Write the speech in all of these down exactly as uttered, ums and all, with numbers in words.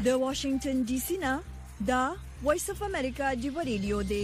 د واشنگټن ډي سي نه دا وایس اف امریکا دی ریډیو دی.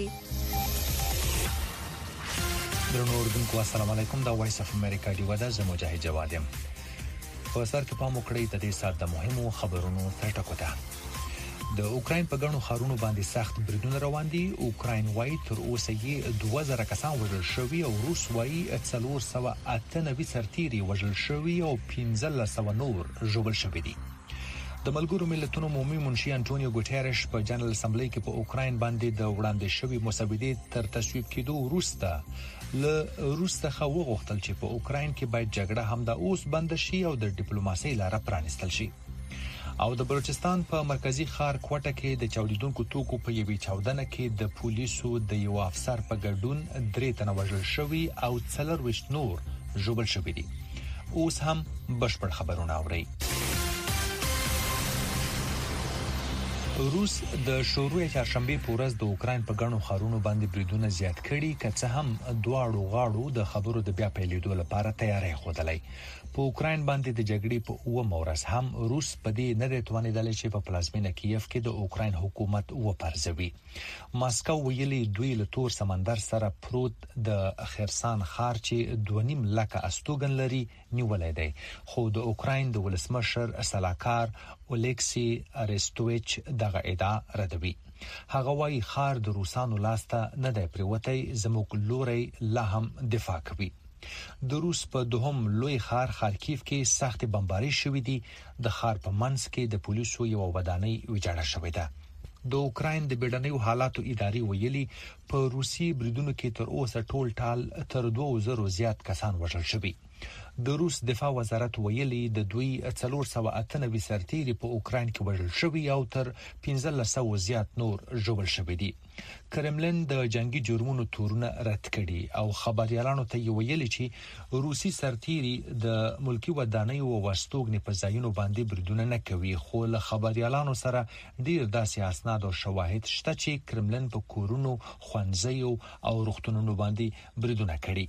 درنو اوردونکو السلام علیکم. دا وایس اف امریکا دی ودا زه مجاهد جواد یم. په سر کې پام وکړئ د دې سات د مهمو خبرونو ترټکو ته. د اوکراین په ګڼو ښارونو باندې سخت بریدونه روان دي. اوکراین وايي تر اوسه یې دوه زره کسان وژل شوي او روس وايي څلور سوه اته نوي سرتیري وژل شوي او پنځلس سوه نور ژوبل شوي دي. د ملګرو ملتونو عمومي منشي انټونیو ګوټيريش په جنرال اسمبلی کې په اوکراین باندې د وړاندې شوی مسودې تر تصویب کېدو وروسته له روس څخه وغوښتل چې په اوکراین کې باید جګړه هم د اوس بند شي او د ډیپلوماسۍ لاره پرانیستل شي. او د بلوچستان په مرکزی ښار کوټه کې د چاودیدونکو توکو په یوې چاودنه کې د پولیسو د یو افسر په ګډون درې تنه وژل شوي او څلرویشت نور ژوبل شوي دي. اوس هم بشپړ خبرونه اورئ. روس د شروع چهارشنبه په ورځ د اوکراین په ګڼو ښارونو باندې بریدونه زیات کړي، که څه هم دواړو غاړو د خبرو د بیا پیلېدو لپاره تیاری ښودلی. په اوکراین باندې د جګړې په اوومه ورځ هم روس په دې نه دی توانېدلی چې په پلازمینه کیف کې د اوکراین حکومت وپرځوي. ماسکو ویلي دوی له تور سمندر سره پروت د خرسان ښار چې دوه نیم لکه استوګن لري نیولی دی، خو د اوکراین د ولسمشر سلاکار اولیکسی ارستویچ دغه ادعا ردوي. هغه وايي ښار د روسانو لاسته نه دی پریوتی، زموږ لوري لا هم دفاع کوي. د روس په دوهم لوی ښار خارکیف کې سخت بمباري شوې دي. د ښار په منځ کې د پولیسو یو ودانۍ ویجاړه شوې ده. د اوکراین د بیړنیو حالاتو ادارې ویلي په روسي بریدونو کې تر اوسه ټول ټال تر دوه زره زیات کسان وژل شوي. د روس دفاع وزارت ویلي د دوی څلور سوه اته نوي سرتیري په اوکراین کې وژل شوي او تر پنځلس سوه زیات نور ژوبل شوي دي. کرملن د جنگي جرمونو تورونه رد کړي او خبريالانو ته ویلي چې روسي سرتیري د ملکی ودانیو او واستوګنې په ځایونو باندې بریدونه نه کوي، خو له خبريالانو سره ډیر داسې اسناد او شواهد شته چې کرملن په کورونو، ښوونځیو او روغتونونو باندې بریدونه کړي.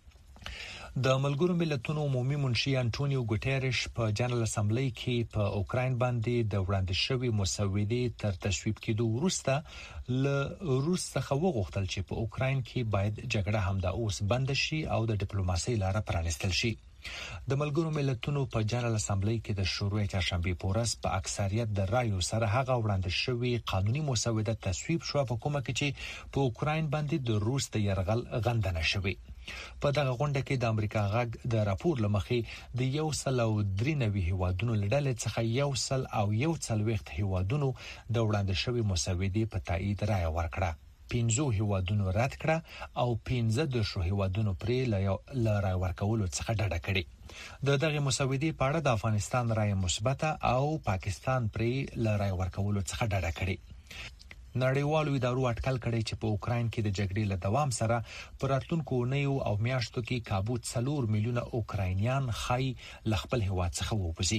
د ملګرو ملتونو عمومي منشي انټونیو ګوټيريش په جنرال اسمبلی کې په اوکراین باندې د وړاندې شوی مسودې تر تصویب کېدو وروسته له روس څخه وغوښتل چې په اوکراین کې باید جګړه هم د اوس بند شي او د ډیپلوماسۍ لاره پرانیستل شي. د ملګرو ملتونو په جنرال اسمبلی کې د شروع چهارشنبه په ورځ په اکثریت د رایو سره هغه وړاندې شوی قانوني مسوده تصویب شو، په کومه کې چې په اوکراین باندې د روس د يرغل غندنه شوی. په دغه غونډه کې د امریکا غږ د راپور لمخې د یو سل او درې نوي هیوادونو لړل څخه یو سل او یو څلوېښت هیوادونو د وړاندې شوی مسودې په تایید رائے ورکړه. پنځو هیوادونو رد کړه او پنځه دېرشو هیوادونو پرې له رائے ورکولو څخه ډډه کړې. د دغه مسودې په اړه د افغانستان رائے مثبته او پاکستان پرې له رائے ورکولو څخه ډډه کړې. نړیوالو ادارو اټکل کړي چې په اوکراین کې د جګړې له دوام سره پر راتلونکو اونیو او میاشتو کې کابو څلور میلیونه اوکراینیان خای له خپل هیواد څخه ووځي.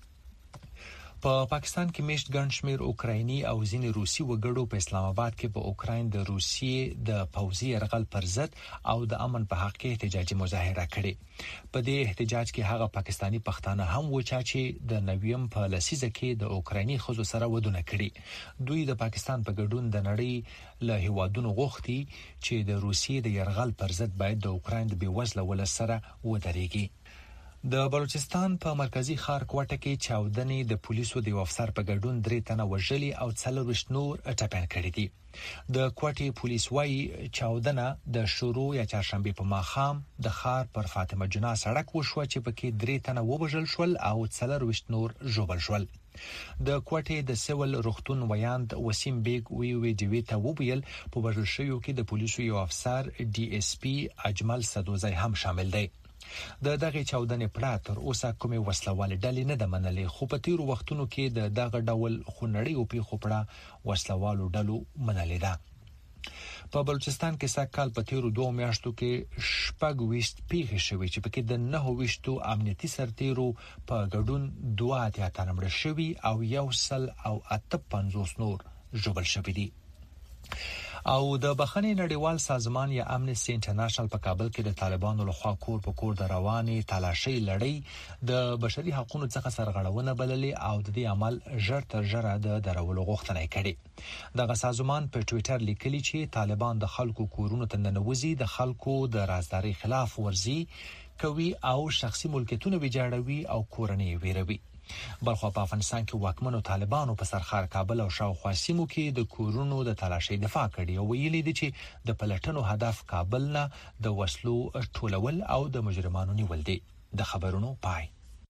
په پاکستان کې میشت ګڼ شمېر اوکرایني او ځینې روسي وګړو په اسلام آباد کې په اوکراین د روسیې د پوځي یرغل پر ضد او د امن په حق کې احتجاجي مظاهره کړې. په دې احتجاج کې هغه پاکستانی پښتانه هم و چې د نویم په لسیزه کې د اوکرایني ښځو سره ودونه کړي. دوی د پاکستان په ګډون د نړۍ له هیوادونو غوښتي چې د روسیې د یرغل پر ضد باید د اوکراین د بېوزله ولس سره ودرېږي. د بلوچستان په مرکزی ښار کوټه کې چاودنې د پولیسو د یو افسر په ګډون درې تنه وژلي او څلرویشت نور ټپیان کړي دي. د کوټې پولیس وايي چاودنه د شروع یا چهارشنبه په ماښام د ښار پر فاطمه جناح سړک وشوه چې پکې درې تنه ووژل شول او څلرویشت نور ژوبل شول. د کوټې د سیول روغتون ویاند وسیم بیگ وی وی ډیوی ته وویل په وژل شویو کې د پولیسو یو افسر ډي اس پی اجمل سدوزی هم شامل دی. د دغه چاودنې پړه تر اوسه کومې وسلوالې ډلې نه ده منلې، خو په تیرو وختونو کې د دغه ډول خونړیو پیښو پړه وسلوالو ډلو منلې ده. په بلوچستان کې سږکال په تیرو دوه میاشتو کې شپږ ویشت پیښې شوې چې پکې د نهه ویشتو امنیتي سرتیرو په ګډون دوه اتیا تنه مړه شوي او یو سل او اته پنځوس نور ژوبل شوي دي. او د بخښنې نړیوال سازمان یا امنسټي انټرنیشنل په کابل کې د طالبانو لخوا کور په کور د رواني تلاشي لړۍ د بشري حقوقو څخه سرغړونه بللې او د دې عمل ژر تر ژره د درولو غوښتنه کړې. دغه سازمان په ټوئیټر لیکلي چې طالبان د خلکو کورونو ته ننوځي، د خلکو د رازداري خلاف ورزي کوي او شخصي ملکیتونه ویجاړوي او کورنۍ ویروي. بلخو په افغانستان کې واکمنو طالبانو په سرخار کابل او شاوخوا سیمو کې د کورونو د تلاشي دفاع کړې او ویلي دي چې د پلټنو هدف کابل نه د وسلو ټولول او د مجرمانو نیول دي. د خبرونو پای.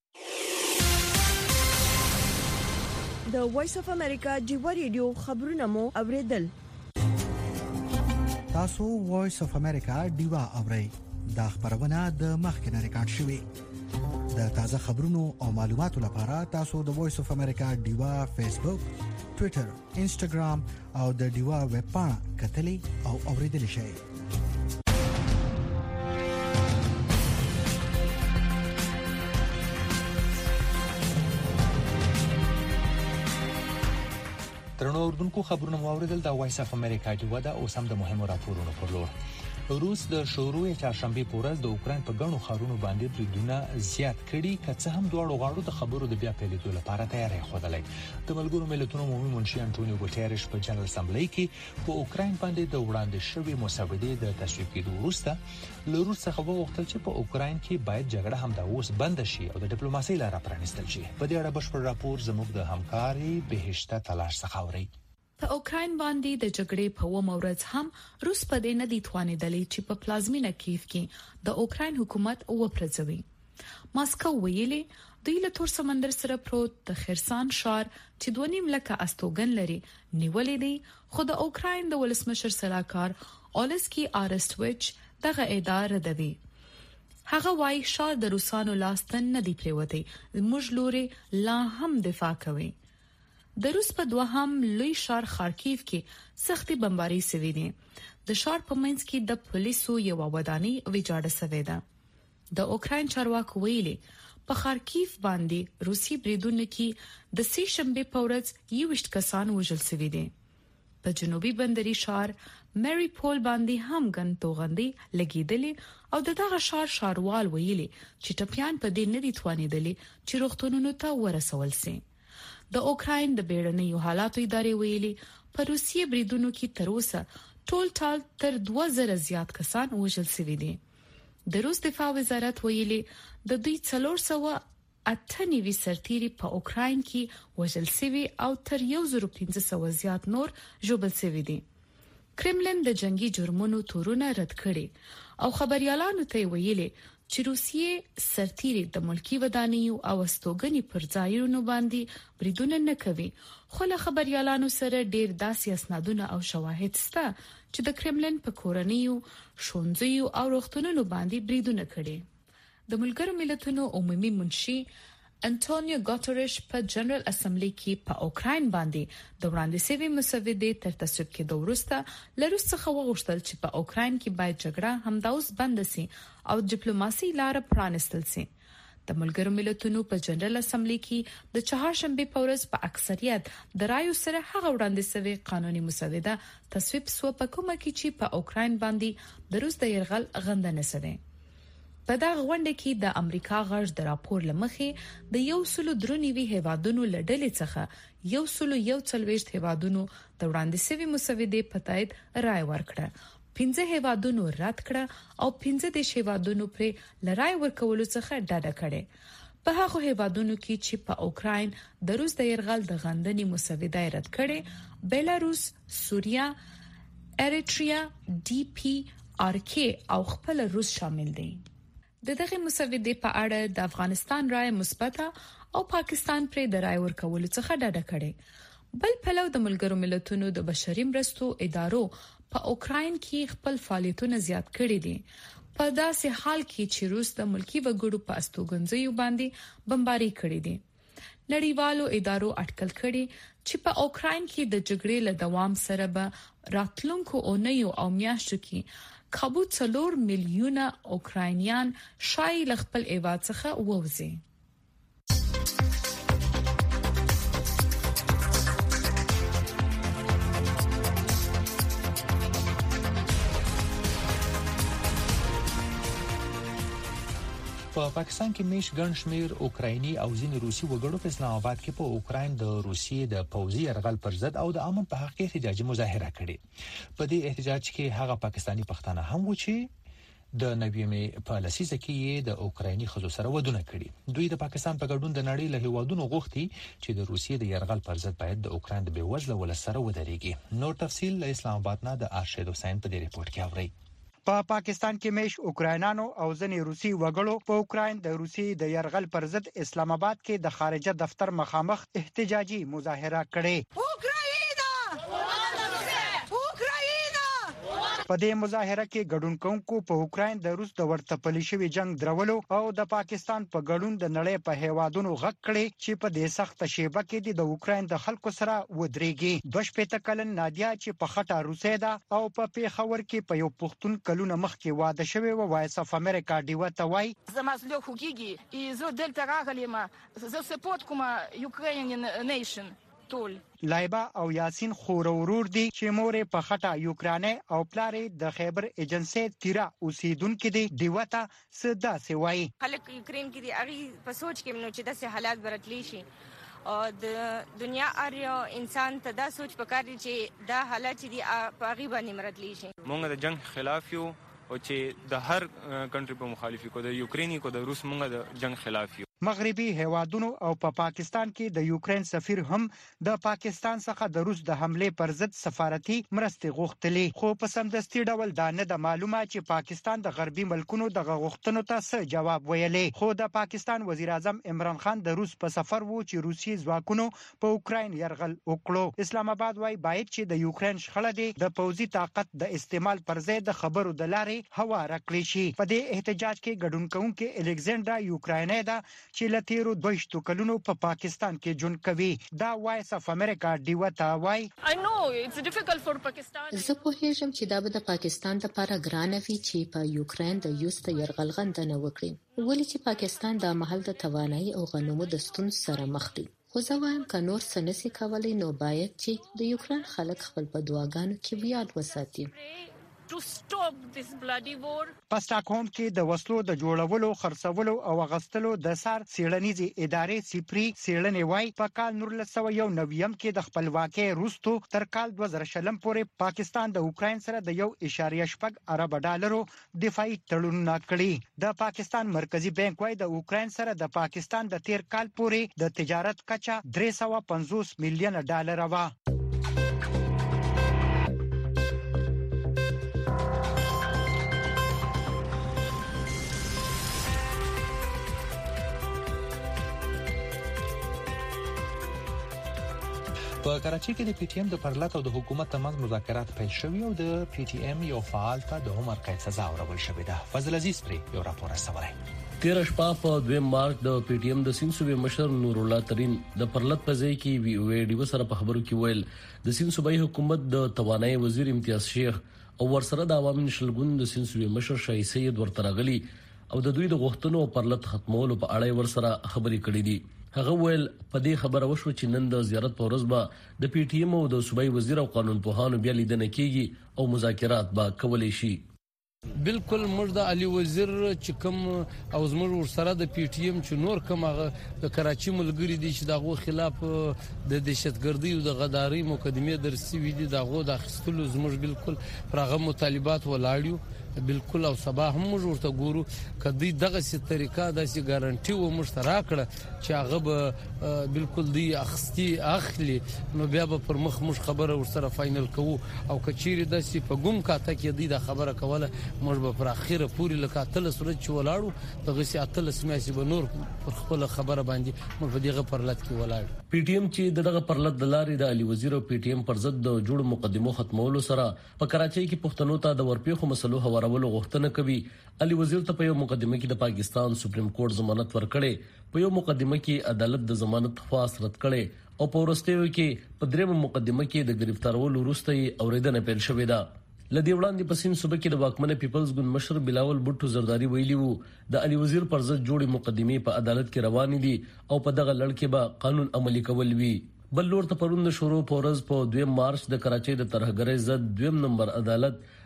د وایس اف امریکا جیو ریډیو خبرونه مو اوریدل. تاسو وایس اف امریکا ډیوا اورئ. دا خبرونه د مخکنه ریکارډ شوې. د تازه خبرونو او معلوماتو لپاره تاسو د وایس اف امریکا ډیوا فیسبوک، ټوئیټر، انسټاګرام او د ډیوا ویب پاڼه کتلي او اوریدل شئ. ترنو اردوونکو خبرونه موریدل د وایس اف امریکا ډیوا د اوس هم د مهمو راپورونو پر لور. روس د شروع چهارشنبه په ورځ د اوکرين په ګڼو ښارونو باندې بریدونه زیات کړي، که څه هم دواړو غاړو د خبرو د بیا پیلېدو لپاره تیاری خوده. د ملګرو ملتونو عمومي منشي انټونیو ګوتيريش په جنرال اسمبلی کې په اوکرين باندې د وړاندې شوی مسودې د تصویب کېدو وروسته له روس څخه وغوښتل چې په اوکرين کې باید جګړه هم د اوس بند شي او د ډیپلوماسۍ لاره پرانیستل شي. په دې اړه بشپړ راپور زموږ د همکاري بهشته تلاش څخه اوري. په اوکرين باندې د جګړې په و مورز هم روس په دې نه دي توانیدلې چې په پلازمینه کیف کې د اوکرين حکومت وپرځوي. ماسکو ویلي دوی له تور سمندر سره پروت د خرسان ښار چې دوه نیم لکه استوګن لري نیولې دي، خو د اوکرين د ولسمشر سلاکار اولسکی آرستویچ دغه ادعا ردوي. هغه وايي ښار د روسانو لاستن نه دی پریوتی، موږ لوري لا هم دفاع کوي. د روس په دوهم لوی ښار خارکیف کې سختي بمباري شوې دي. د ښار په منځ کې د پولیسو یو ودانۍ ویجاړه شوې ده. د اوکرين چارواکو ویلي په خارکیف باندې روسي بریدونه کې د سې شنبه په ورځ یوشت کسان وژل شوي دي. په جنوبي بندري ښار مری پول باندې هم ګن توغندي لګیدلې او دغه ښار ښاروال ویلي چې ټپيان په دې نه دي توانیدلې چې روغتونونو ته ورسول شي. د اوکرين د بیړنیو حالاتو ادارې ویلي په روسي بریدونو کې تر اوسه ټول ټال تر دوه زره زیات کسان وژل شوي دي. د روس دفاع وزارت ویلي د دوی څلور سوه اته نوي سرتیري په اوکرين کې وژل شوي او تر یو زره پنځه سوه زیات نور ژوبل شوي دي. کرملین د جنگي جرمونو تورونه رد کړي او خبريالانو ته ویلي چې روسیې سرتیري د ملکی ودانیو او استوګنی پر ځایونو باندې بریدونه نه کوي، خو له خبريالانو سره ډیر داسې اسنادونه او شواهد شته چې د کرملین په کورنیو، ښوونځیو او روغتونونو باندې بریدونه کړي. د ملګرو ملتونو عمومي منشي انټونیو ګوتيريش په جنرال اسمبلی کې په اوکرين باندې د وړاندې شوی مسودې تر تصویب کېدو وروسته له روس څخه وغوښتل چې په اوکرين کې باید جګړه همداوس بند شي او ډیپلوماسي لاره پرانیستل شي. د ملګرو ملتونو په جنرال اسمبلی کې د چهارشنبه په ورځ په اکثریت د رایو سره هغه وړاندې شوی قانوني مسوده تصویب شو، په کومه کې چې په اوکرين باندې د روس د يرغل غندنه شوه. په دا غونډه کې د امریکا غږ د راپور لمخې د یو سلو درنوي هیوادونو لړلې څخه یو سلو یو څلويشت هیوادونو د وړاندې شوی مسودې په تایید رائے ورکړه. پنځه هیوادونو رد کړه او پنځه د هیوادونو پر لړای ورکولو څخه ډډه کړه. په هغه هیوادونو کې چې په اوکرين د روس د يرغل د غندنې مسوده رد کړي بیلاروس، سوریا، اریټریا، ډي پی آر کې او خپل روس شامل دي. د دغه مسودې په اړه د افغانستان رائے مثبته او پاکستان پر د رائے ورکولو څخه ډډه کړې. بل پلو د ملګرو ملتونو د بشري مرستو ادارو په اوکرين کې خپل فعالیتونه زیات کړي دي، په داسې حال کې چې روس د ملکی وګړو په استوګنځیو باندې بمباري کړې دي. نړیوالو ادارو اټکل کړي چې په اوکرين کې د جګړې له دوام سره به راتلونکو اونیو او میاشتو کې کابو څلور میلیونه اوکراینیان شای له خپل هیواد څخه ووځي. په پاکستان کې میش ګڼ شمیر اوکرایني او ځینې روسي وګړو په اسلام آباد کې په اوکراین د روسیې د پوځي یرغل پر ضد او د امن په حق کې احتجاجي مظاهره کړې. په دې احتجاج کې هغه پاکستانی پښتانه هم و چې د نویمې په لسیزه کې د اوکرایني خزو سره ودونه کړي. دوی د پاکستان په ګډون د نړۍ له هیوادونو غوښتي چې د روسیې د یرغل پر ضد باید د اوکراین د بیوزله ولس سره ودرېږي. نور تفصیل له اسلام آباد نه د ارشد حسین په دې ریپورت کې اورئ. په پاکستان کې میش اوکراینانو او ځینې روسي وګړو په اوکراین د روسي د يرغل پر ضد اسلام آباد کې د خارجه دفتر مخامخ احتجاجي مظاهره کړې. په دې مظاهره کې ګډون کوونکو په اوکراین د روس د ورته پلي شوی جنگ درولو او د پاکستان په ګډون د نړۍ په هیوادونو غږ کړي چې په دې سخت شیبه کې د اوکراین د خلکو سره ودرېږي. دوه شپېته کلن نادیا چې په خټه روسي ده او په پیښور کې په یو پښتون کلونه مخکې واده شوی و، وایس اف امریکا ډیوه ته وایي زمازلو خوګيږي ای زه دلته راغلم زه سپورت کوم یوکرین نیشن ټول. لایبا او یاسین خور ورور دي چې مورې په خټه یوکراني او پلارې د خیبر ایجنسی تیرا اوسیدونکو دي دیوته سدا سوي. خلک یوکرین کې دي هغه په سوچ کې نو چې داسې حالات برتلی شي او د دنیا ار انسان ته دا سوچ پکاري چې دا حالات دي په غیبه نمرتلی شي. مونږ د جنگ خلاف یو او چې د هر کنټری په مخالفي کو د یوکرینی کو د روس مونږ د جنگ خلاف یو. مغربي هیوادونو او په پا پاکستان کې د یوکرين سفیر هم د پاکستان څخه د روس د حمله پر ضد سفارتي مرستې غوښتلې، خو په سمدستي ډول دا نه د معلومه چې پاکستان د غربي ملکونو د غوښتنو ته څه جواب ویلې. خو د پاکستان وزیر اعظم عمران خان د روس په سفر وو چې روسي ځواکونو په اوکراین يرغل وکړو. اسلام آباد وايي باید چې د یوکرين شخړه دي د پوځي طاقت د استعمال پر ځای د خبرو د لارې هوا راکړي شي. په دې احتجاج کې ګډون کوونکي الکساندرا یوکرایني دا چې لتیرو دویشتو کلونو په پاکستان کې جون کوي. دا وایس اف امریکا ډیوه ته وایي زه پوهیږم چې دا به د پاکستان لپاره ګرانه وي چې په یوکرين د یوس د يرغل غندنه وکړي، ولې چې پاکستان د محل د توانایي او غنمو د ستونزو سره مخ دی. خو زه وایم که نور څه نشي کولی نو باید چې د یوکرين خلک خپل په دعاګانو کې ویاړ وساتي. to stop this bloody war. په سټاکهولم کې د وسلو د جوړولو، خرڅولو او اغستلو د سار سیړنیزي ادارې سپری سیړنې وای په کال نولس سوه یو نویم کې د خپلواکۍ وروسته تر کال دوه زره شلم پورې پاکستان د اوکراین سره د یو اعشاریه شپږ ارب ډالرو دفاعي تړونونه کړي. د پاکستان مرکزی بانک وای د اوکراین سره د پاکستان د تیر کال پورې د تجارت کچه درې سوه پنځوس میلیون ډالر و. په کراچۍ کې د پی ټی ایم د پرلط او د حکومت ترمنځ مذاکرات پیل شوي او د پی ټی ایم یو فعال ته د عمر قید سزا ورکول شوې ده. فضل عزیز پرې یو راپور راوړی. تیر شپه په دویم مارچ د پی ټی ایم د سیند صوبې مشر نور الله ترين د پرلط په ځای کې وی او ای ډیو سره په خبرو کې ویل د سیند صوبې حکومت د توانایي وزیر امتیاز شیخ او ورسره د عوامي نشلګون د سیند صوبې مشر شاه سید ورته راغلي او د دوی د غوښتنو او پرلط ختمولو په اړه ورسره خبرې کړې دي. هغه ویل په دې خبره وشو چې نن د زیارت په ورځ به د پی ټی ایم او د صوبایي وزیر او قانون پوهانو بیا لیدنه کیږي او مذاکرات به کولی شي. بالکل موږ د علي وزیر چې کوم او زموږ ورسره د پی ټی ایم چې نور کوم هغه د کراچي ملګری دي چې دغه خلاف د دهشتګردي او د غداري مقدمه درسي وي دي دغه د اخستلو زموږ بالکل پرغه مطالبات ولاړیو بالکل او سبا هم موږ ورته ګورو کدی دغه سي طریقه د سي ګارانټي و مشترا کړه چې هغه به بالکل دی اخستي اخلي نو بیا به پر مخ مش خبره ورسره فائنل کوو او کچيري د سي په ګم کاته کې دی د خبره کوله موږ به پر اخیره پوری لکه تل سره چې ولاړو دغه سي اتل سماسي به نور پر خپل خبره باندې موږ په دغه پرلط کې ولاړ. پی ټی ایم چې دغه پرلط د لارې د علي وزیر او پی ټی ایم پر ضد د جوړ مقدمو ختمولو سره په کراچۍ کې پښتنو ته د ورپېخو مسلو هوارولو غوښتنه کوي. علي وزیر ته په یو مقدمه کې د پاکستان سپریم کورټ ضمانت ورکړي، په یو مقدمه کې عدالت د ضمانت خواست رد کړي او په ورستیو کې په درېمه مقدمه کې د گرفتارولو وروسته اوریدنه پیل شوې ده. لدی وړاندې په سین صوبه کې د واکمنه پیپلز ګوند مشر بلاول بوټو زرداری ویلي وو د علي وزیر پر ضد جوړې مقدمې په عدالت کې روانې دي او په دغه لړ کې به قانون عملي کول وي. بل لور ته پروند شروع پورز په دویم مارچ د کراچۍ د ترهګرۍ ضد دویم نمبر عدالت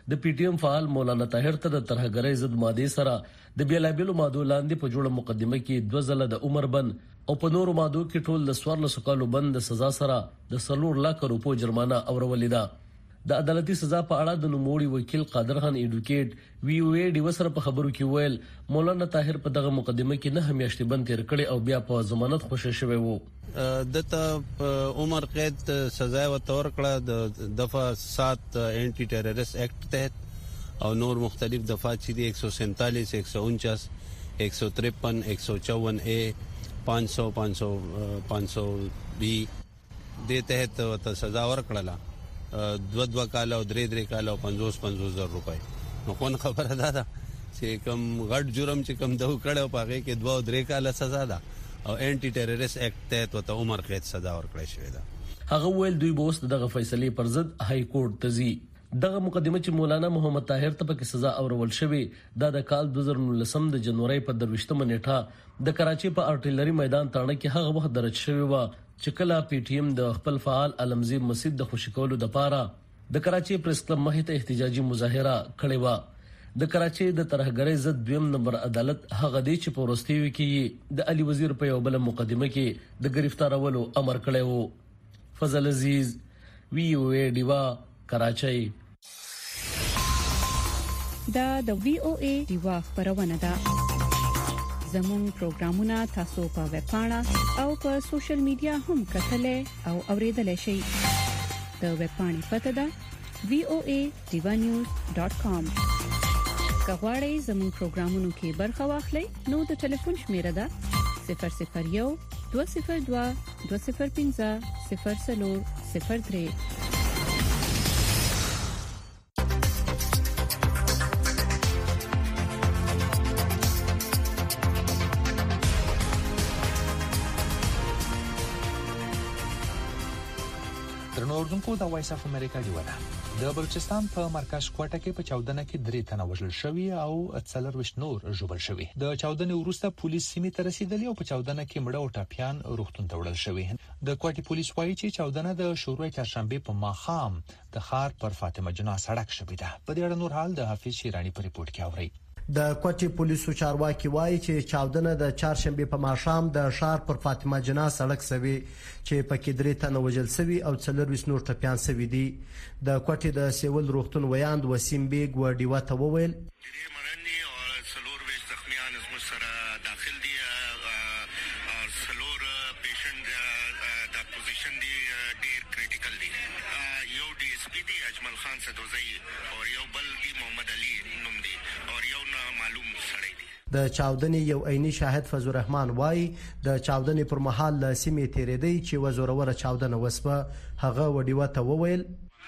د پی ټی ایم فعال مولانا طاهر ته د ترهګرۍ ضد ماده سره د بیلابیلو مادو لاندې په جوړه مقدمه کې دوه ځله د عمر بند او په نورو مادو کې ټول د څوارلس کالو بند د سزا سره د څلور لک روپو جرمانه اورولې ده. د عدالتي سزا په اړه د نوموړي وکیل قادر خان ایډوکیټ وی او ای ډي وسره په خبرو کې ویل مولانا طاهر په دغه مقدمه کې نه همیاشتي بند تیر کړي او بیا په ضمانت خوشی شوی وو. دته عمر قید سزا و تور کړه د دفعه سات انټي ټیرریست ایکټ تحت او نور مختلف دفعات چې دي ایک سو سینتالیس ایک سو انچاس ایک سو ترپن ایک سو چون اے پانچ سو پانچ سو پانچ سو بی د تحت ته سزا ورکړه دو دو کال او درې درې کال او پنځوس پنځوس زره روپۍ. نو کوم خبره ده چې کوم غټ جرم چې کوم دو کړه په هغه کې دوه درې کال سزا ده او انټي ټیرریست ایکټ تحت ته عمر قید سزا ورکړی شوې ده. هغه ویل دوی به اوس دغه فیصله پر ضد های کورټ ته ځي. دغه مقدمه چې مولانا محمد طاهر ته په سزا اورول شوی دا د کال دوه زره نولسم د جنوري په درويشتمه نیټه د کراچي په ارټلري میدان تاڼه کې هغه وخت درج شوی و چې کله پی ټی ایم د خپل فعال علمزی مسجد د خوشی کولو د پاره د کراچي پریس کلب مخې ته احتجاجي مظاهره کړې و. د کراچي د ترهګرۍ ضد دویم نمبر عدالت هغه دی چې په ورستیو کې د علي وزیر په یو بل مقدمه کې د گرفتارولو امر کړی وو. فضل عزیز وی او ای ډیوا کراچي. دا د وی او ای ډیوا خبرونه ده. زموږ پروګرامونه تاسو په ویب پاڼه او په سوشل میډیا هم کتلې او اوریدلای شئ. د ویب پاڼې پته ده وی او ای ډیوا نیوز ډاټ کام. کغواړئ زموږ پروګرامونو کې برخه واخلئ نو د ټلیفون شمیره ده صفر صفر یو دوه صفر دوه دوه صفر پنځه صفر څلور صفر درې. ترنوردونکو د وایس اف امریکا دی ولا د بلوچستان په مرکز کوټه کې په چاودنه کې درې تنه وژل شوي او څلور نور ژوبل شوي. د چاودنې وروسته پولیس سیمې ته رسیدلي او په چاودنه کې مړه او ټاپیان روغتون ته وړل شوي. د کوټه پولیس وایي چې چاودنه د شروع چهارشنبه په ماښام د ښار پر فاطمه جناح سړک شوې ده. په دې اړه نور حال د حافظ شیرانی په ریپورت کې اوري. د کوټي پولیسو چارواکي وایي چې چاودنه د چهارشنبه په ماښام د ښار پر فاطمه جناح سړک سوي چې پکې درې تنه وژل شوي او څلور نور ټپيان شوي دي. د کوټي د سیول روغتون ویاند وسیم بیگ و ډیوا ته وویل د چاودنې یو عیني شاهد فضل الرحمن وای د چاودنې پر مهال له سیمې تیرېدی چې وزوروره چاودنه وسوه. هغه وډیوه ته وویل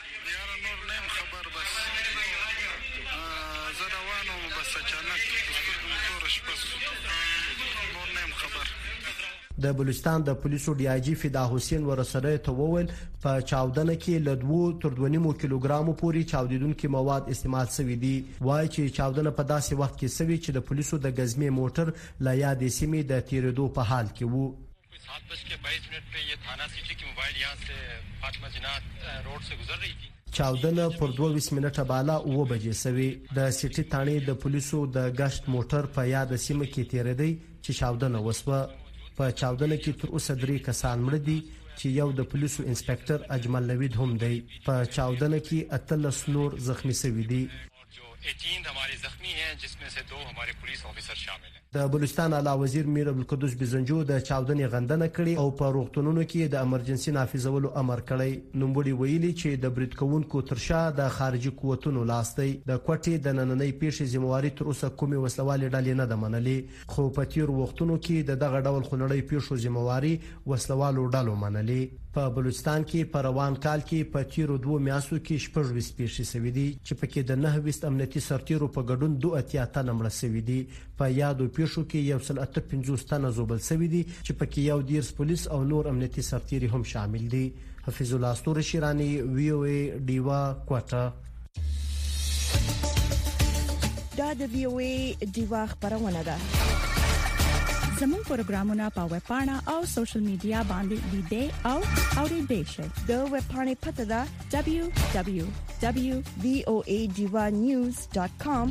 د بلوچستان د پولیسو ډي آی جی فدا حسین ورسره ته وویل په چاودنه کې له دوه تر دوه نیم کیلوګرامو پورې چاودیدونکو مواد استعمال شوي دي. وایي چې چاودنه په داسې وخت کې شوې چې د پولیسو د غزمې موټر لا یادې سیمې د تیرېدو په حال کې وو. सात बज के बाईस मिनट पे ये थाना सिटी की मोबाइल यहाँ से फातिमा जिन्नाह रोड से गुजर रही थी. چاودنه پر دوه منټه بالا او بجې سوي. د سټي تانې د پولیسو د غشت موټر په یاد سیمه کې تیرېدی چې چاودنه وسوه. په چاودنه کې تر اوسه درې کسان مړ دي چې یو د پولیسو انسپکټر اجمل نوید هم دی. په چاودنه کې اتلس نور زخمی شوي دي. अठारह हमारे जख्मी हैं जिसमें से दो हमारे पुलिस ऑफिसर शामिल हैं. د بلوچستان اعلی وزیر میر عبدالقدوس بزنجو د چاودنې غندنه کړې او په روغتونونو کې د امرجنسي نافذولو امر کړی. نوموړي ویلي چې د برید کوونکو ترشا د خارجي قوتونو لاس دی. د کوټې د نننۍ پیښې ذمہواری تر اوسه کومې وسلوالې ډلې نه ده منلې، خو په تیر وختونو کې د دغه ډول خنړۍ پیښو ذمہواری وسلوالو ډلو منلې. په بلوچستان کې په روان کال کې په تیرو دوه میاشتو کې شپږ ویس پیښې شوې دي چې پکې د نه ویس امنیتي سرتیرو په ګډون دوه اتیا تنه مړه شوي دي. په یادو پیښو کې یو سل اته پنځوس تنه زوبل شوي دي چې پکې یو دیرس پولیس او نور امنیتي سرتیري هم شامل دي. حفیظ الله استور شیرانی وی او ای ډیوا کوټه. دا د وی او ای ډیوا خبرونه ده. زموږ پروګرامونه په ویب پاڼه او سوشل میډیا باندې لیدئ او اوریدئ شئ. د ویب پاڼې پته ده دبليو دبليو دبليو ډاټ وی او ای ډیوا نیوز ډاټ کام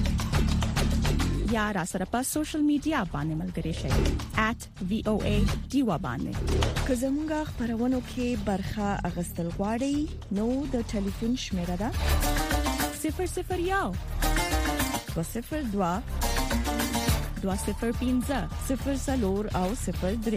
یا را سره په سوشل میډیا باندې ملګري شئ at وی او ای ډیوا باندې. که زموږ خبرونو کې برخه اغستل غواړئ نو د ټلیفون شمیره ده صفر صفر یو دو صفر دوا دوا صفر پینځه صفر څلور او صفر درې.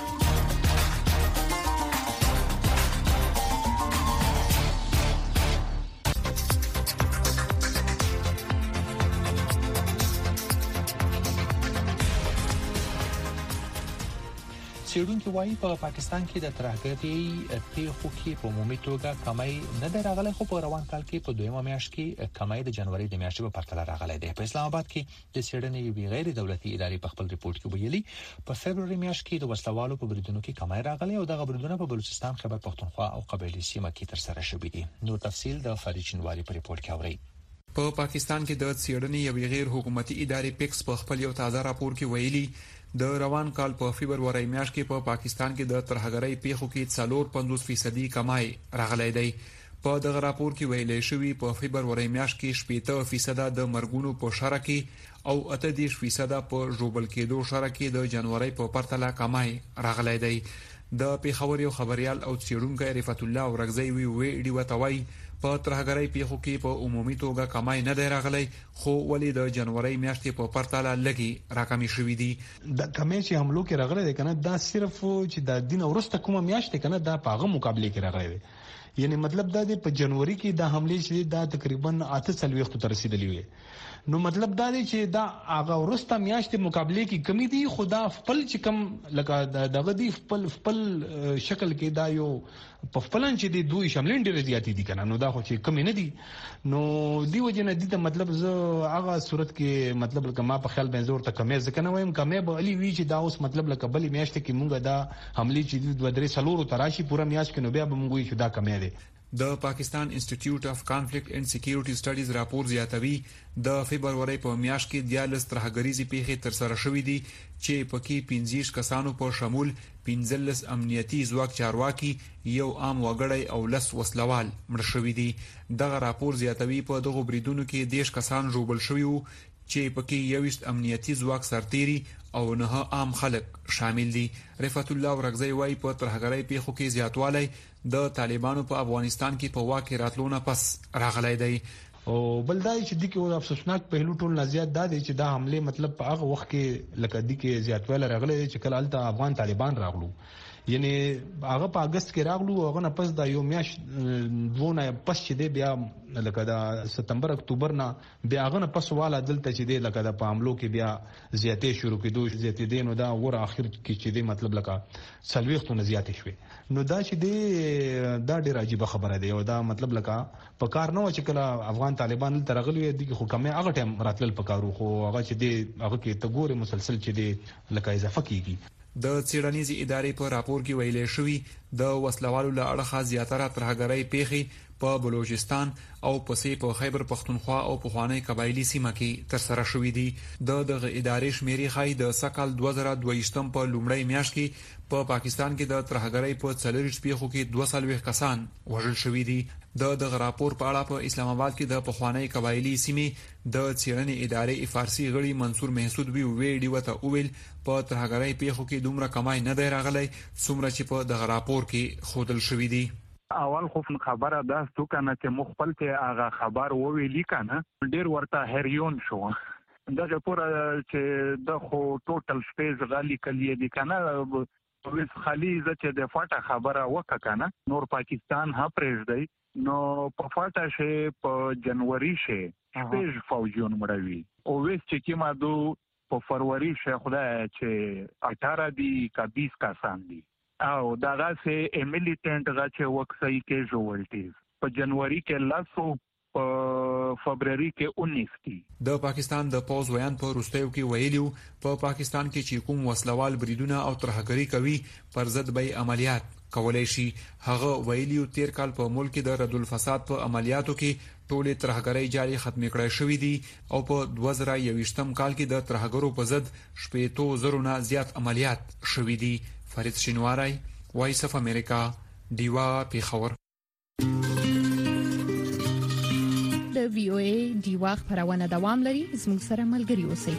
څېړونکي وایي په پاکستان کې د ترهګرۍ پیښو کې په عمومي توګه کمای نه دی راغلی، خو په روان کال کې په دویمه میاشت کې کمای د جنوري د میاشتې په پرتله راغلی دی. په اسلام آباد کې د څېړنې یوې غیر دولتي ادارې په خپل ریپورت کې ویلي په فبرवरी میاشت کې د وسلوالو په بریدونو کې کمای راغلی او دغه بریدونه په بلوچستان، خیبر پختونخوا او قبایلی سیمه کې ترسره شوي دي. نور تفصیل د فرید چنواری په ریپورت کې اورئ. په پاکستان کې د څېړنې یوې غیر حکومتي ادارې پیکس په خپل یو تازه راپور کې ویلي د روان کال په فبرवरी میاشت کې په پاکستان کې د ترهګرۍ پیښو کې څلور پنځوس فیصدي کمای راغلی دی. په دغه راپور کې ویل شوی په فبرवरी میاشت کې شپږ فیصد د مرګونو په شاره کې او اته دېرش فیصد په ژوبل کېدو شاره کې د جنوري په پرتله کمای راغلی دی. د پیښور یو خبريال او څېړونکی رفعت الله ورغزی وی ویډیو وتوي په ترهګرۍ پیښو کې په عمومي توګه کمای نه دی راغلی، خو ولې د جنوري میاشتې په پرتله لګي راکمې شوې دي. د کمې چې حملو کې راغلی دی کنه دا صرف چې د دین ورسته کومه میاشت کنه دا په هغه مقابله کې راغلی دی. یعنی مطلب دا دی په جنوري کې د حمله چې دا تقریبا اته سلويخت تر رسیدلی وي. نو مطلب دا دی چې دا هغه ورسته میاشتې مقابله کې کمی دي، خدا خپل چې کم لکه دغه دی خپل خپل شکل کې دا یو په خپلن چې دی دوی شاملین ډیر زیاتې دي کنه. نو دا خو چې کمی نه دي، نو دی وجنه دي ته مطلب زه هغه صورت کې مطلب کما په خیال بنزور ته کمی ځکه نه وایم کمی به علي وی چې دا اوس مطلب لکه بلې میاشتې کې مونږه دا حمله چې د درې سلورو تراشي پوره میاشت کې نو بیا به مونږ وی چې دا کمی دی. د پاکستان انسټیټیوټ اف کانفلیکټ اینڈ سکیورټي سټډیز راپور زیاتوي د فبرवरी په میاشت کې دیالس ترهګریزي پیښې تر سره شوې دي چې پکې پنځه کسانو په شمول پنځلس امنیتي ځواک چارواکي، یو عام وګړی او لس وسلوال مړ شوي دي. دغه راپور زیاتوي په دغه بریدونو کې دیش کسان ژوبل شوي وو چې پکې یويشت امنیتي ځواک سرتيري او نه عام خلک شامل دي. رفعت الله ورغزی وايي په ترهګرۍ پیښو کې زیاتوالی د طالبانو په افغانستان کې په واکه راتلونه پس راغلی دی. او بل دا چې د کې او افسوسناک پهلو ټول نه زیات دا دی چې دا حمله مطلب په هغه وخت کې لکه د کې زیاتوالی راغلی چې کله الته افغان طالبان راغلو، یعنی هغه په اگست کې راغلو، هغه نه پس دا یو میاش دوونه پس چې دی بیا لکه دا سپتمبر اکتوبر نه بیا هغه نه پس والا دلته چې دی لکه دا په حملو کې بیا زیاتې شروع کېدو زیاتې دي. نو دا ور اخر کې چې دی مطلب لکه سلويختونه زیاتې شوي. نو دا چې دی دا ډېر عجیب خبره دی او دا مطلب لکه په کار نه و چې کله افغان طالبان ترغلي دي خو کمه هغه ټیم راتل پکارو، خو هغه چې دی هغه کې تګور مسلسل چې دی لکه اضافه کیږي. د څېړنیزې ادارې په راپور کې ویل شوی د وسلوالو له اړخه زیاتره ترهګرۍ پیښې په بلوچستان او پسې په خیبر پختونخوا او په خوانی قبایلی سیمه کې تر سره شوې دي. د دغه ادارې شمیرې خای د سکهال دوه زره دوه ویشتم په لومړۍ میاشت کې په پا پاکستان کې د ترهګرۍ په څلورش پیښو کې دوه سلوي کسان وژل شوي دي. د دغه راپور په اړه په اسلام آباد کې د پخوانی قبایلی سیمې د څېړنې ادارې فارسی غړي منصور محسود وی ویډیو ته اویل په ترهګرۍ پیښو کې دومره کمای نه دی راغلی څومره چې په دغه راپور کې خودل شوی دی. اول خو خبره ده ستو کنه چې مخبل ته هغه خبر وویلی کنه ډیر ورته هریون شو دغه پوره چې د خو ټوټل سپیس غالي کلی دی کنه وس خالي چې د فاټه خبره وکړه کنه نور پاکستان ها پرېږ دی نو په فاټه شه په جنوري شه سپیس فوجون مړوي او وس چې کیما دو په فروری شه خدای چې اٹھارہ دی کا بیس کسان دي او داغه سه امیلیټنټ غاچه وکسای کې جوړټیز په جنوري کې لاسو په فبرवरी کې انیس کی د پاکستان د پوز ویان په روستیو کې ویلیو په پا پاکستان کې چې کوم وسلوال بریدونه او ترهګری کوي پر ضد به عملیات کولای شي. هغه ویلي تیر کال په ملک کې د رد الفساد په عملیاتو کې ټولې ترهګرۍ جاري ختمې کړای شوې دي او په دوه زره یوویشتم کال کې د ترهګرو په ضد شپېتو زرو نه زیات عملیات شوې دي. فرید شینواری، وایس اف امریکا، ډیوا پیښور. د وی او ای ډیوا خبرونه دوام لري. زموږ سره ملګري اوسئ.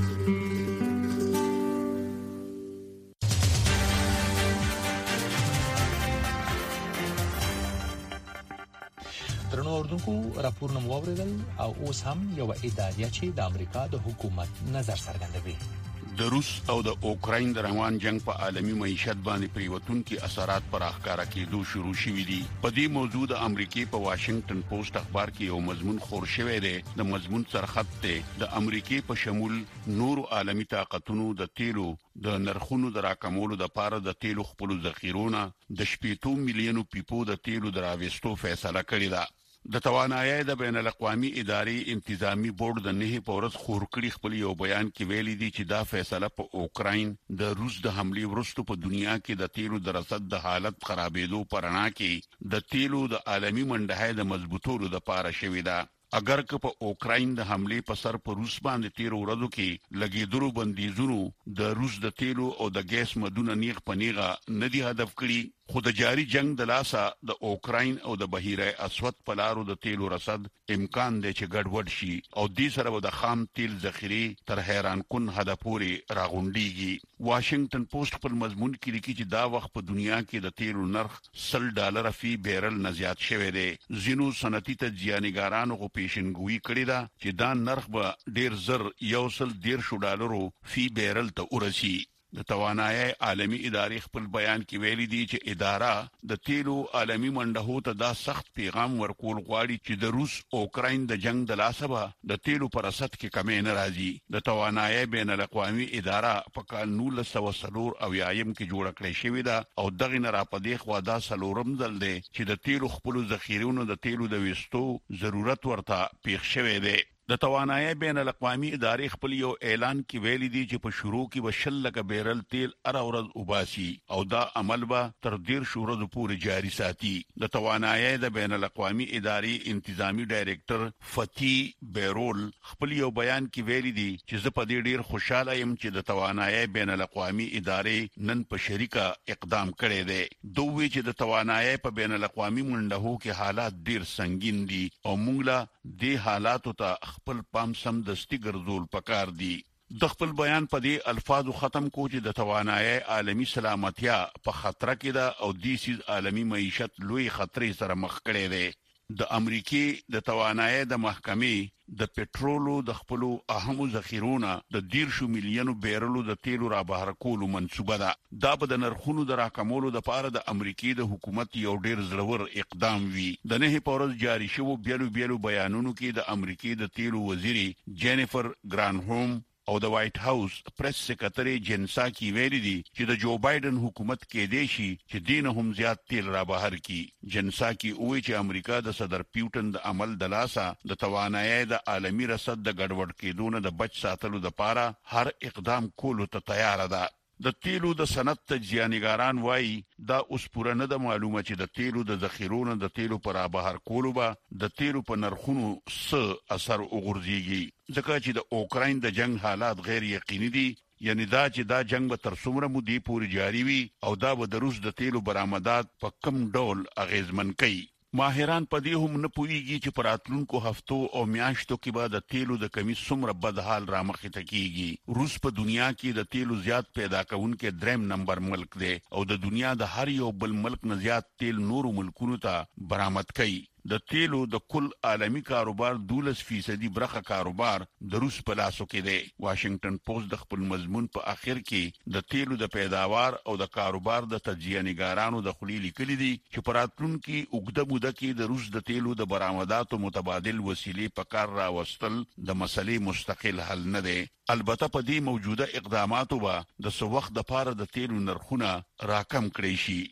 درنو اوردونکو، راپورونه مو واوریدل او اوس هم یو ادعا چې د امریکا د حکومت نظر څرګندوي. د روس او د اوکراین د روان جنگ په عالمي معیشت باندې پریوتونکو اثرات پر اخکارا کېدو شروع شوې دي. په دې موضوع د امریکای په واشنگټن پوسټ اخبار کې یو مضمون خور شوی دی. د مضمون سرخط دی د امریکای په شمول نور عالمي طاقتونو د تیلو د نرخونو د راکمولو د پاره د تیلو خپل ذخیرونه د شپږ میلیونو پیپو د تیلو دراوېستو فیصله کړې ده. د توانایي د بین الاقوامي ادارې انتظامی بورډ د نه پورس خور کړی خپل یو بیان کې ویلي دي چې دا فیصله په اوکراین د روس د حمله وروسته په دنیا کې د تیلو د رصد د حالت خرابېدو پرنا کې د تیلو د عالمي منډه د مضبوطولو د پاره شوې ده. اگر که په اوکراین د حمله په سر په روس باندې تیر ورځو کې لګیدلو بندیزونو د روس د تیلو او د ګیس مدونه نیغ پنیغه نه دی هدف کړی، خو د جاری جنگ د لاسه د اوکراین او د بحیره اسود په لارو د تیلو رصد امکان دی چې ګډوډ شي او دې سره د خام تیل ذخیره تر حیران کن هدف پورې راغونډيږي. واشنگټن پوسټ په مضمون کې لیکي چې دا وخت په دنیا کې د تیلو نرخ سل ډالر فی بیرل نه زیات شوی دی. زینو صنعتي تجزیه‌نګارانو غو پیشنګوئی کړی دا چې دا نرخ به ډیر زر یو سل ډیر شو ډالرو فی بیرل ته ورسی. د توانایي عالمی ادارې خپل بیان کې ویلي دي چې اداره د تیلو عالمی منډهو ته دا سخت پیغام ورکول غواړي چې د روس اوکراین د جنگ د لاسه به د تیلو پر اساس کې کمې نه راځي. د توانایي بین الاقوامي اداره په کال نولس سوه څلور اویایم کې جوړه کړې شوې ده او دغه نه راپدې خو دا څلورم ځل دی چې د تیلو خپل ذخیرونو د تیلو د وستو ضرورت ورته پیښ شوی دی. د توانایي بین الاقوامي ادارې خپل یو اعلان کې ویلي دي چې په شروع کې به شل لکه بیرل تیل ار اورز وباسي او دا عمل به تر ډیر شو ورځې پورې جاري ساتي. د توانایي د بین الاقوامي ادارې انتظامی ډایریکټر فتی بیرول خپل یو بیان کې ویلي دي چې زه په دې ډیر خوشاله یم چې د توانایي بین الاقوامي ادارې نن په شریکه اقدام کړی دی. دوی چې د توانایي په بین الاقوامي منډهو کې حالات ډیر سنگین دي او موږ له دې حالاتو ته خپل پام سم دستی ګرځول پکار دي. د خپل بیان په دې الفاظو ختم کو چې د توانایي عالمی سلامتیا په خطر کې ده او د سیز عالمی معیشت لوی خطرې سره مخ کړي دي. د امریکای د توانایي د محکمې د پټرولو د خپل اهمو ذخیرونه د ډیرشو میلیونو بیرلو د تیلو را بهر کولو منسوبه ده. دا به د نرخونو د راکمولو د پاره د امریکای د حکومت یو ډیر زړور اقدام وي. د نه پورز جاری شوو بیلو بیلو بیانونو کې د امریکای د تیلو وزیری جینیفر ګرانهوم او د وایټ هاوس پریس سکرټری جنساکی ویلي دي چې د جو بایدن حکومت کې دی شي چې دین هم زیات تیل را بهر کی. جنساکی وایي چې امریکا د صدر پیوټن د عمل د لاسه د توانایي د عالمی رصد د ګډوډ کېدو نه د بچ ساتلو لپاره هر اقدام کولو ته تیار ده. د تیلو د صنعت تجزیه‌نګاران وایي دا اوس پوره نه ده معلومه چې د تیلو د ذخیرونو د تیلو پر بهر کولو به د تیلو په نرخونو څه اثر وګرځيږي، ځکه چې د اوکراین د جنگ حالات غیر یقیني دي. یعنی دا چې دا جنگ به تر څومره مودې پورې جاری وي او دا به د روس د تیلو برآمدات په کم ډول اغیزمن کوي. ماهران په دې هم نه پوهیږي چې پر اتلونکو هفتو او میاشتو کې به د تیلو د کمی څومره بد حال را مخې ته کیږي. روس په دنیا کې د تیلو زیات پیدا کوونکي دریم نمبر ملک دی او د دنیا د هر یو بل ملک نه زیات تیل نورو ملکونو ته برآمد کوي. د تیلو د کل عالمی کاروبار دولس فیصدي برخه کاروبار د روس په لاسو کې دی. واشنگټن پوسټ د خپل مضمون په اخر کې د تیلو د پیداوار او د کاروبار د تجزیه‌نګارانو د خلیل لیکلي دي چې پراتلون کې اوږده موده کې د روس د تیلو د برآمداتو متبادل وسیلې په کار راوستل د مسلې مستقل حل نه دی. البته په دې موجوده اقداماتو به د څه وخت د پاره د تیلو نرخونه راکم کړي شي.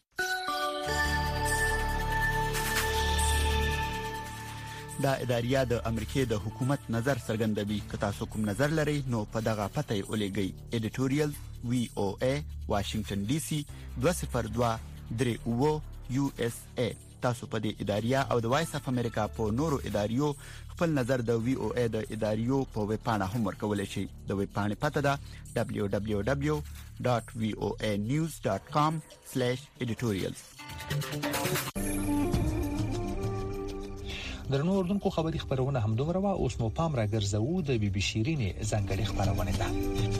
دا اداریه د امریکای د حکومت نظر څرګندوي. که تاسو کوم نظر لرئ نو په دغه پته یې ولېږئ. ایډیټوریال وی او ای واشنگټن ډي سي دوه صفر دوه درې او یو اس ای. تاسو په دې اداریه او د وایس اف امریکا په نورو اداریو خپل نظر د وی او ای د اداریو په ویب پاڼه هم ورکولای شئ. د ویب پاڼې پته ده دبليو دبليو دبليو ډاټ وی او ای نیوز ډاټ کام سلیش ایډیټوریالز. درنو اردوونکو خبري خبرونه هم دومره وا اوس مو پام را ګرځوو د بي بي شيرين ځنګړي خبرونه ده.